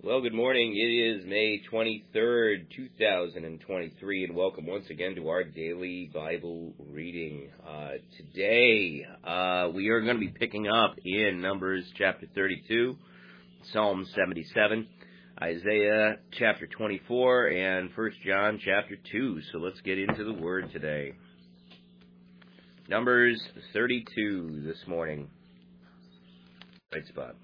Well, good morning. It is May 23rd, 2023, and welcome once again to our daily Bible reading. Today, we are going to be picking up in Numbers chapter 32, Psalm 77, Isaiah chapter 24, and 1 John chapter 2. So let's get into the Word today. Numbers 32 this morning. Right spot.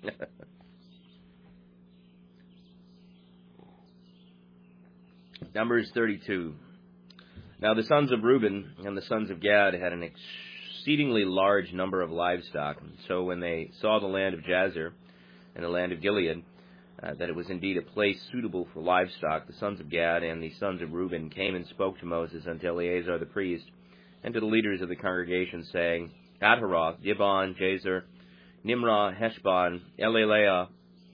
Numbers 32. Now the sons of Reuben and the sons of Gad had an exceedingly large number of livestock. So when they saw the land of Jazer and the land of Gilead, that it was indeed a place suitable for livestock, the sons of Gad and the sons of Reuben came and spoke to Moses and to Eleazar the priest, and to the leaders of the congregation, saying, Ataroth, Dibon, Jazer, Nimrah, Heshbon, Elaleah,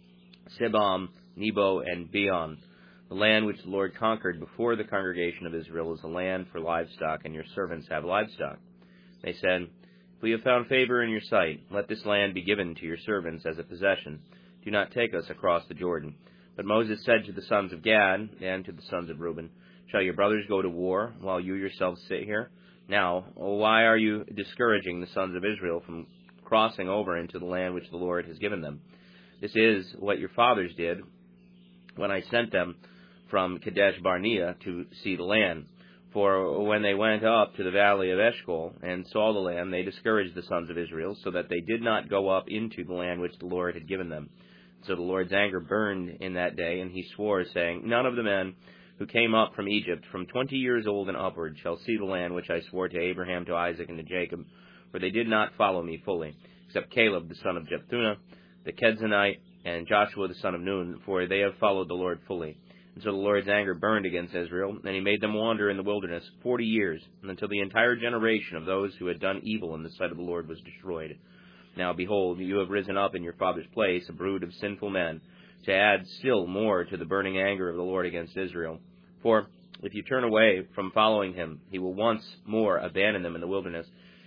Sebam, Nebo, and Beon. The land which the Lord conquered before the congregation of Israel is a land for livestock, and your servants have livestock. They said, If we have found favor in your sight, let this land be given to your servants as a possession. Do not take us across the Jordan. But Moses said to the sons of Gad and to the sons of Reuben, Shall your brothers go to war while you yourselves sit here? Now, why are you discouraging the sons of Israel from crossing over into the land which the Lord has given them? This is what your fathers did when I sent them from Kadesh Barnea to see the land. For when they went up to the valley of Eshcol and saw the land, they discouraged the sons of Israel, so that they did not go up into the land which the Lord had given them. So the Lord's anger burned in that day, and he swore, saying, None of the men who came up from Egypt from 20 years old and upward shall see the land which I swore to Abraham, to Isaac, and to Jacob, for they did not follow me fully, except Caleb the son of Jephunneh, the Kenizzite, and Joshua the son of Nun, for they have followed the Lord fully. And so the Lord's anger burned against Israel, and he made them wander in the wilderness 40 years, until the entire generation of those who had done evil in the sight of the Lord was destroyed. Now behold, you have risen up in your father's place a brood of sinful men, to add still more to the burning anger of the Lord against Israel. For if you turn away from following him, he will once more abandon them in the wilderness,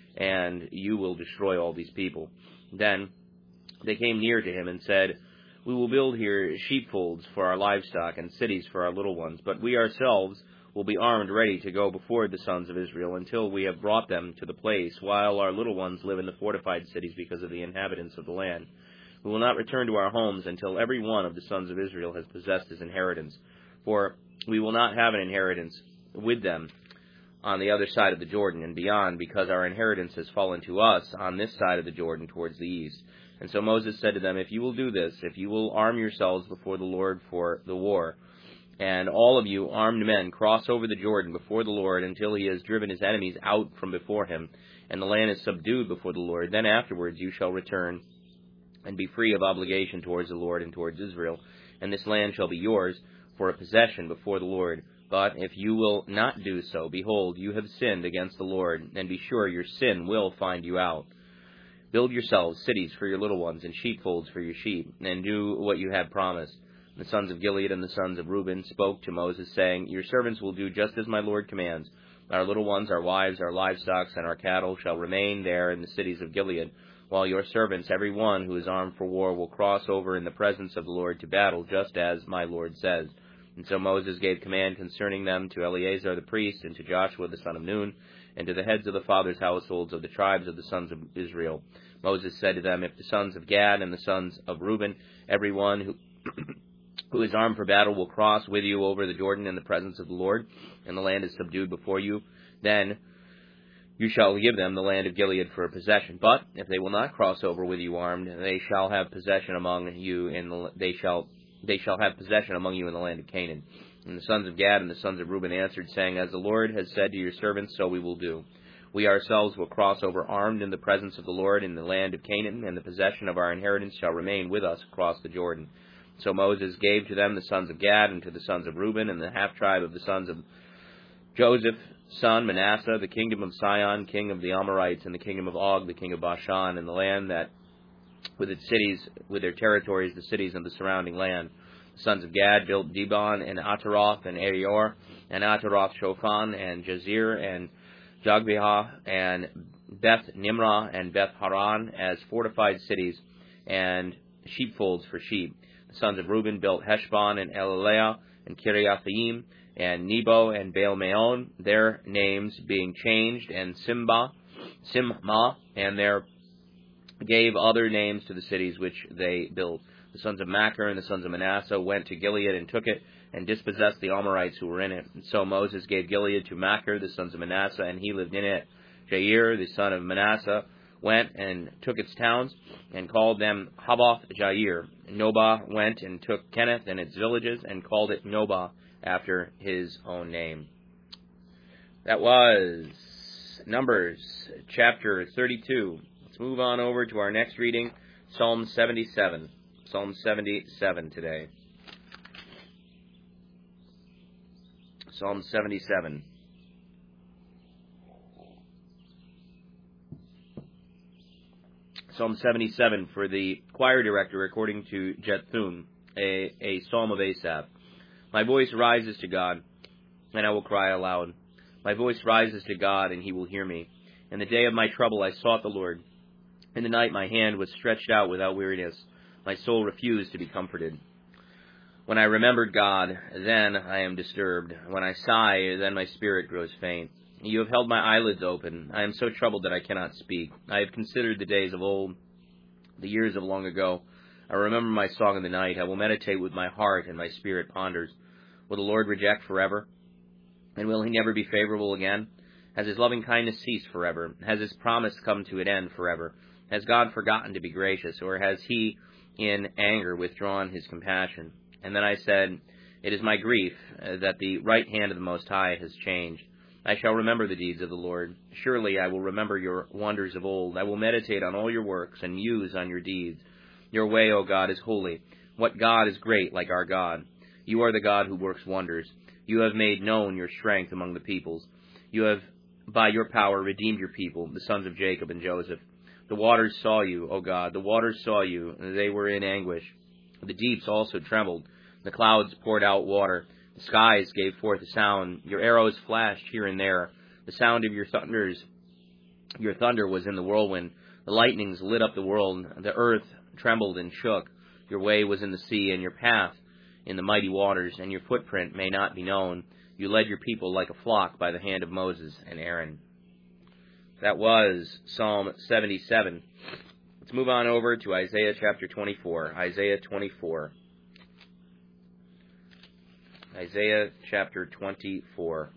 and you will destroy all these people. Then they came near to him and said, We will build here sheepfolds for our livestock and cities for our little ones, but we ourselves will be armed ready to go before the sons of Israel until we have brought them to the place, while our little ones live in the fortified cities because of the inhabitants of the land. We will not return to our homes until every one of the sons of Israel has possessed his inheritance, for we will not have an inheritance with them on the other side of the Jordan and beyond, because our inheritance has fallen to us on this side of the Jordan towards the east. And so Moses said to them, If you will do this, if you will arm yourselves before the Lord for the war, and all of you armed men cross over the Jordan before the Lord until he has driven his enemies out from before him, and the land is subdued before the Lord, then afterwards you shall return and be free of obligation towards the Lord and towards Israel, and this land shall be yours for a possession before the Lord. But if you will not do so, behold, you have sinned against the Lord, and be sure your sin will find you out. Build yourselves cities for your little ones and sheepfolds for your sheep, and do what you have promised. The sons of Gilead and the sons of Reuben spoke to Moses, saying, Your servants will do just as my Lord commands. Our little ones, our wives, our livestock, and our cattle shall remain there in the cities of Gilead, while your servants, every one who is armed for war, will cross over in the presence of the Lord to battle, just as my Lord says. And so Moses gave command concerning them to Eleazar the priest, and to Joshua the son of Nun, and to the heads of the fathers' households of the tribes of the sons of Israel. Moses said to them, If the sons of Gad and the sons of Reuben, every one who is armed for battle, will cross with you over the Jordan in the presence of the Lord, and the land is subdued before you, then you shall give them the land of Gilead for a possession. But if they will not cross over with you armed, they shall have possession among you they shall have possession among you in the land of Canaan. And the sons of Gad and the sons of Reuben answered, saying, As the Lord has said to your servants, so we will do. We ourselves will cross over armed in the presence of the Lord in the land of Canaan, and the possession of our inheritance shall remain with us across the Jordan. So Moses gave to them the sons of Gad and to the sons of Reuben, and the half-tribe of the sons of Joseph, son Manasseh, the kingdom of Sihon, king of the Amorites, and the kingdom of Og, the king of Bashan, and the land that with its cities, with their territories, the cities of the surrounding land. The sons of Gad built Dibon and Ataroth and Arior, and Ataroth Shophan, and Jazer, and Jogbehah, and Beth Nimrah, and Beth Haran as fortified cities, and sheepfolds for sheep. The sons of Reuben built Heshbon and Elaleah and Kiriathaim and Nebo and Baal-meon, their names being changed, and Simma, and there gave other names to the cities which they built. The sons of Machir and the sons of Manasseh went to Gilead and took it, and dispossessed the Amorites who were in it. And so Moses gave Gilead to Machir, the sons of Manasseh, and he lived in it. Jair, the son of Manasseh, went and took its towns, and called them Havoth Jair. Nobah went and took Kenneth and its villages, and called it Nobah, after his own name. That was Numbers chapter 32. Let's move on over to our next reading, Psalm 77. Psalm 77 today. Psalm 77. Psalm 77 for the choir director, according to Jeduthun, a psalm of Asaph. My voice rises to God, and I will cry aloud. My voice rises to God, and he will hear me. In the day of my trouble I sought the Lord. In the night my hand was stretched out without weariness. My soul refused to be comforted. When I remembered God, then I am disturbed. When I sigh, then my spirit grows faint. You have held my eyelids open. I am so troubled that I cannot speak. I have considered the days of old, the years of long ago. I remember my song in the night. I will meditate with my heart, and my spirit ponders. Will the Lord reject forever? And will he never be favorable again? Has his loving kindness ceased forever? Has his promise come to an end forever? Has God forgotten to be gracious, or has he in anger withdrawn his compassion? And then I said, it is my grief that the right hand of the Most High has changed. I shall remember the deeds of the Lord. Surely I will remember your wonders of old. I will meditate on all your works and muse on your deeds. Your way, O God, is holy. What God is great like our God? You are the God who works wonders. You have made known your strength among the peoples. You have, by your power, redeemed your people, the sons of Jacob and Joseph. The waters saw you, O God. The waters saw you, and they were in anguish. The deeps also trembled. The clouds poured out water. The skies gave forth a sound. Your arrows flashed here and there. The sound of your thunder was in the whirlwind. The lightnings lit up the world. The earth trembled and shook. Your way was in the sea, and your path in the mighty waters, and your footprint may not be known. You led your people like a flock by the hand of Moses and Aaron. That was Psalm 77. Let's move on over to Isaiah chapter 24. Isaiah 24. Isaiah chapter 24.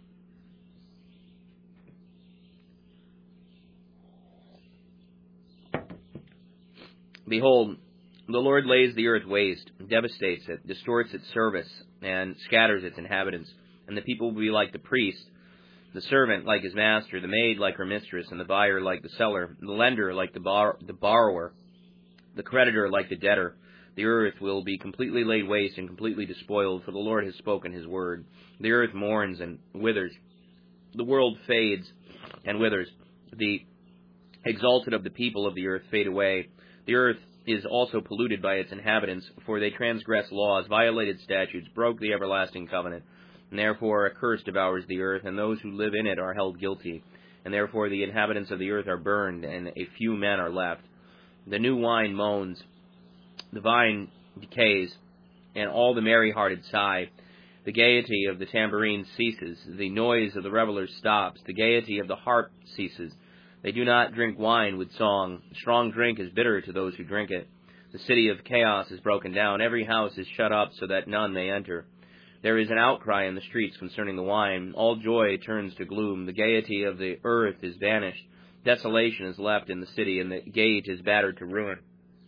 Behold, the Lord lays the earth waste, devastates it, distorts its service, and scatters its inhabitants. And the people will be like the priest, the servant like his master, the maid like her mistress, and the buyer like the seller, the lender like the borrower, the creditor like the debtor. The earth will be completely laid waste and completely despoiled, for the Lord has spoken his word. The earth mourns and withers. The world fades and withers. The exalted of the people of the earth fade away. The earth is also polluted by its inhabitants, for they transgressed laws, violated statutes, broke the everlasting covenant. And therefore a curse devours the earth, and those who live in it are held guilty. And therefore the inhabitants of the earth are burned, and a few men are left. The new wine moans, the vine decays, and all the merry-hearted sigh. The gaiety of the tambourine ceases, the noise of the revelers stops, the gaiety of the harp ceases. They do not drink wine with song. Strong drink is bitter to those who drink it. The city of chaos is broken down. Every house is shut up so that none may enter. There is an outcry in the streets concerning the wine. All joy turns to gloom. The gaiety of the earth is banished. Desolation is left in the city, and the gate is battered to ruin.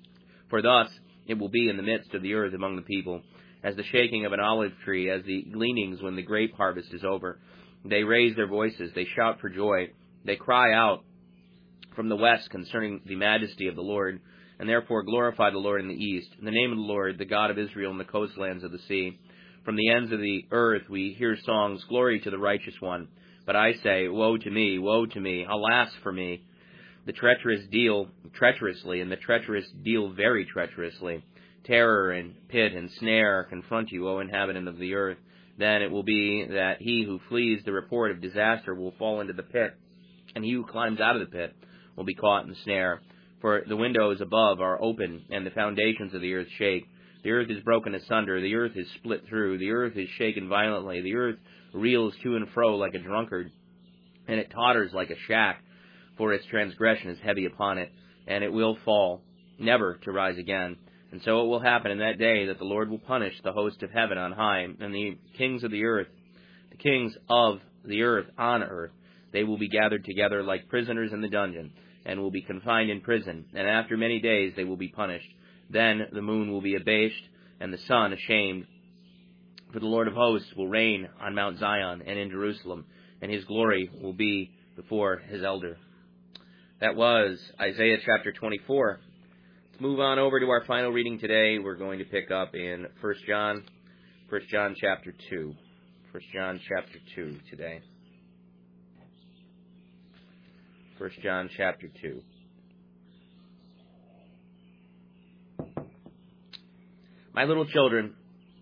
For thus it will be in the midst of the earth among the people, as the shaking of an olive tree, as the gleanings when the grape harvest is over. They raise their voices, they shout for joy, they cry out from the west concerning the majesty of the Lord, and therefore glorify the Lord in the east. In the name of the Lord, the God of Israel, in the coastlands of the sea. From the ends of the earth we hear songs, glory to the righteous one. But I say, woe to me, alas for me. The treacherous deal treacherously, and the treacherous deal very treacherously. Terror and pit and snare confront you, O inhabitant of the earth. Then it will be that he who flees the report of disaster will fall into the pit, and he who climbs out of the pit will be caught in the snare. For the windows above are open, and the foundations of the earth shake. The earth is broken asunder. The earth is split through. The earth is shaken violently. The earth reels to and fro like a drunkard, and it totters like a shack, for its transgression is heavy upon it, and it will fall, never to rise again. And so it will happen in that day that the Lord will punish the host of heaven on high, and the kings of the earth on earth. They will be gathered together like prisoners in the dungeon, and will be confined in prison, and after many days they will be punished. Then the moon will be abased, and the sun ashamed. For the Lord of hosts will reign on Mount Zion and in Jerusalem, and his glory will be before his elder. That was Isaiah chapter 24. Let's move on over to our final reading today. We're going to pick up in 1 John chapter 2. 1 John chapter 2 today. 1 John chapter 2. My little children,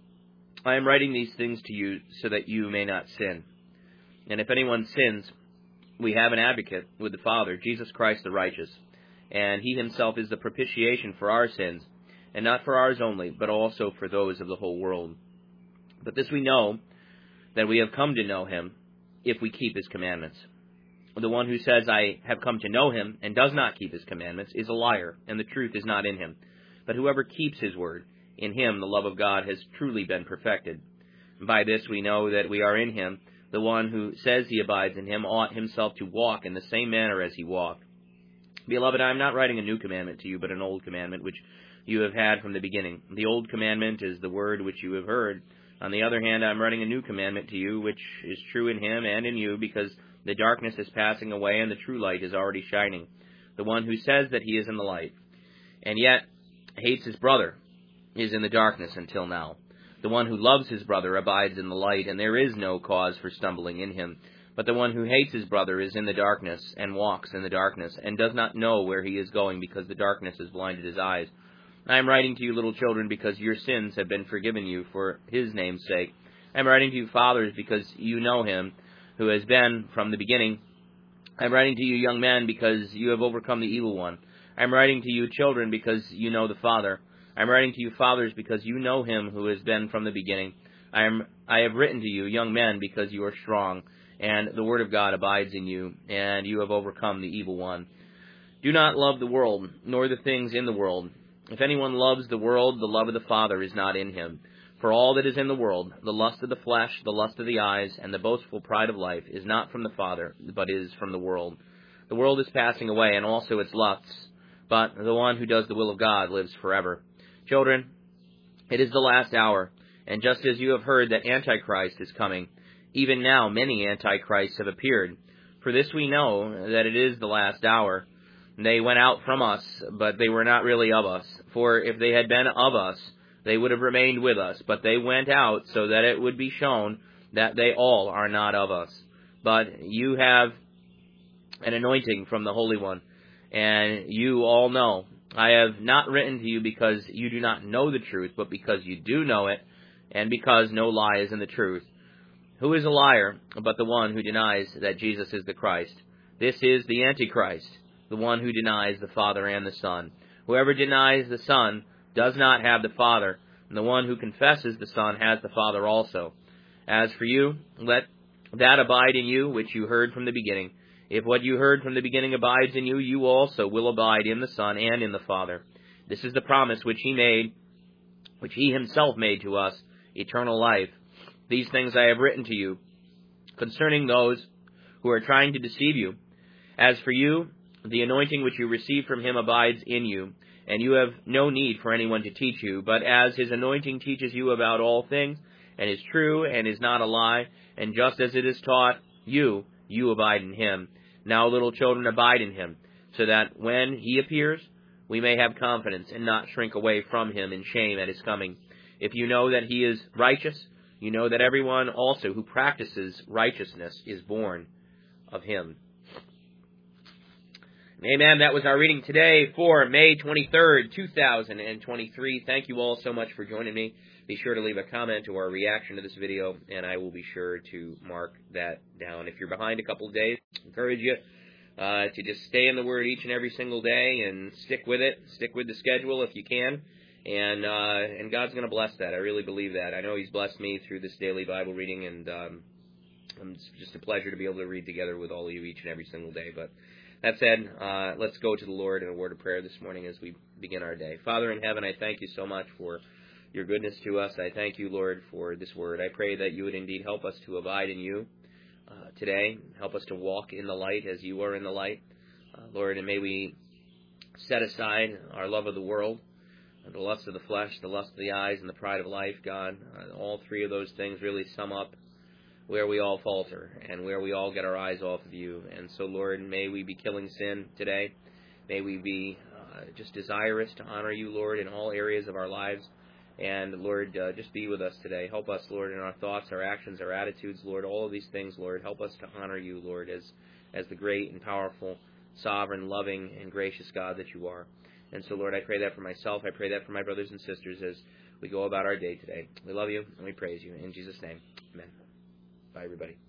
I am writing these things to you so that you may not sin. And if anyone sins, we have an advocate with the Father, Jesus Christ the righteous. And he himself is the propitiation for our sins, and not for ours only, but also for those of the whole world. But this we know, that we have come to know him, if we keep his commandments. The one who says, I have come to know him, and does not keep his commandments, is a liar, and the truth is not in him. But whoever keeps his word, in him the love of God has truly been perfected. By this we know that we are in him. The one who says he abides in him ought himself to walk in the same manner as he walked. Beloved, I am not writing a new commandment to you, but an old commandment which you have had from the beginning. The old commandment is the word which you have heard. On the other hand, I am writing a new commandment to you, which is true in him and in you, because the darkness is passing away and the true light is already shining. The one who says that he is in the light, and yet hates his brother, is in the darkness until now. The one who loves his brother abides in the light, and there is no cause for stumbling in him. But the one who hates his brother is in the darkness, and walks in the darkness, and does not know where he is going, because the darkness has blinded his eyes. I am writing to you, little children, because your sins have been forgiven you for his name's sake. I am writing to you, fathers, because you know him who has been from the beginning. I am writing to you, young men, because you have overcome the evil one. I am writing to you, children, because you know the Father. I am writing to you, fathers, because you know him who has been from the beginning. I have written to you, young men, because you are strong, and the word of God abides in you, and you have overcome the evil one. Do not love the world, nor the things in the world. If anyone loves the world, the love of the Father is not in him. For all that is in the world, the lust of the flesh, the lust of the eyes, and the boastful pride of life, is not from the Father, but is from the world. The world is passing away, and also its lusts, but the one who does the will of God lives forever. Children, it is the last hour, and just as you have heard that Antichrist is coming, even now many Antichrists have appeared. For this we know that it is the last hour. They went out from us, but they were not really of us. For if they had been of us, they would have remained with us. But they went out so that it would be shown that they all are not of us. But you have an anointing from the Holy One, and you all know. I have not written to you because you do not know the truth, but because you do know it, and because no lie is in the truth. Who is a liar but the one who denies that Jesus is the Christ? This is the Antichrist, the one who denies the Father and the Son. Whoever denies the Son does not have the Father, and the one who confesses the Son has the Father also. As for you, let that abide in you which you heard from the beginning. If what you heard from the beginning abides in you, you also will abide in the Son and in the Father. This is the promise which he himself made to us, eternal life. These things I have written to you concerning those who are trying to deceive you. As for you, the anointing which you received from him abides in you, and you have no need for anyone to teach you. But as his anointing teaches you about all things, and is true and is not a lie, and just as it is taught you, you abide in him. Now, little children, abide in him, so that when he appears, we may have confidence and not shrink away from him in shame at his coming. If you know that he is righteous, you know that everyone also who practices righteousness is born of him. Amen. That was our reading today for May 23rd, 2023. Thank you all so much for joining me. Be sure to leave a comment or a reaction to this video, and I will be sure to mark that down. If you're behind a couple of days, I encourage you to just stay in the Word each and every single day and stick with it. Stick with the schedule if you can. And God's going to bless that. I really believe that. I know He's blessed me through this daily Bible reading, and it's just a pleasure to be able to read together with all of you each and every single day. But that said, let's go to the Lord in a word of prayer this morning as we begin our day. Father in heaven, I thank you so much for your goodness to us. I thank you, Lord, for this word. I pray that you would indeed help us to abide in you today. Help us to walk in the light as you are in the light. Lord, and may we set aside our love of the world, the lust of the flesh, the lust of the eyes, and the pride of life, God. All three of those things really sum up where we all falter and where we all get our eyes off of you. And so, Lord, may we be killing sin today. May we be just desirous to honor you, Lord, in all areas of our lives. And, Lord, just be with us today. Help us, Lord, in our thoughts, our actions, our attitudes, Lord, all of these things, Lord. Help us to honor you, Lord, as the great and powerful, sovereign, loving, and gracious God that you are. And so, Lord, I pray that for myself. I pray that for my brothers and sisters as we go about our day today. We love you and we praise you. In Jesus' name, amen. Bye, everybody.